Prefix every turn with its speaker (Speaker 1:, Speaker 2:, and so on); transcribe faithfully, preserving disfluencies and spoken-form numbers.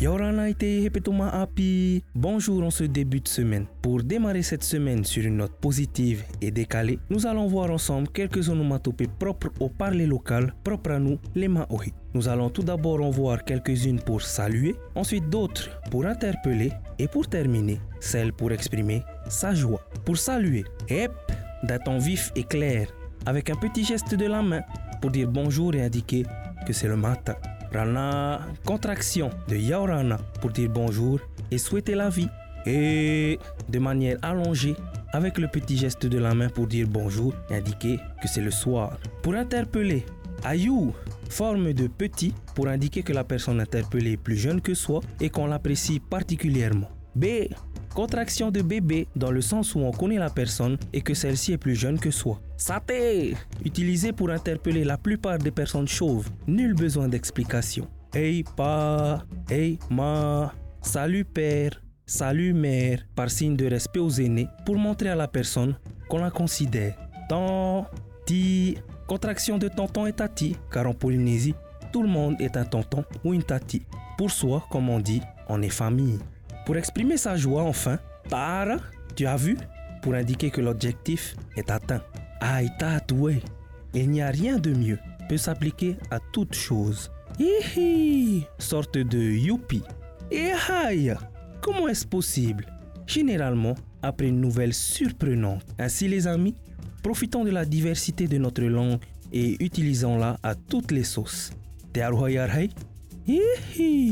Speaker 1: Yaurana ite hepetoma api. Bonjour en ce début de semaine. Pour démarrer cette semaine sur une note positive et décalée, nous allons voir ensemble quelques onomatopées propres au parler local, propres à nous, les Maoris. Nous allons tout d'abord en voir quelques-unes pour saluer, ensuite d'autres pour interpeller et pour terminer, celles pour exprimer sa joie. Pour saluer, hep, d'un ton vif et clair, avec un petit geste de la main pour dire bonjour et indiquer que c'est le matin. Rana, contraction de Yaurana pour dire bonjour et souhaiter la vie. Et de manière allongée, avec le petit geste de la main pour dire bonjour et indiquer que c'est le soir. Pour interpeller, Ayou, forme de petit pour indiquer que la personne interpellée est plus jeune que soi et qu'on l'apprécie particulièrement. B, contraction de bébé dans le sens où on connaît la personne et que celle-ci est plus jeune que soi. Saté, utilisé pour interpeller la plupart des personnes chauves. Nul besoin d'explication. Hey pa, hey ma, salut père, salut mère, par signe de respect aux aînés pour montrer à la personne qu'on la considère. Tant, ti, contraction de tonton et tati, car en Polynésie, tout le monde est un tonton ou une tati. Pour soi, comme on dit, on est famille. Pour exprimer sa joie, enfin, tara, tu as vu, pour indiquer que l'objectif est atteint. Aïe, tatoué, il n'y a rien de mieux, peut s'appliquer à toute chose. Hihi, sorte de youpi. Et aïe, comment est-ce possible? Généralement, après une nouvelle surprenante. Ainsi les amis, profitons de la diversité de notre langue et utilisons-la à toutes les sauces. Te arohayarhei? Hihi.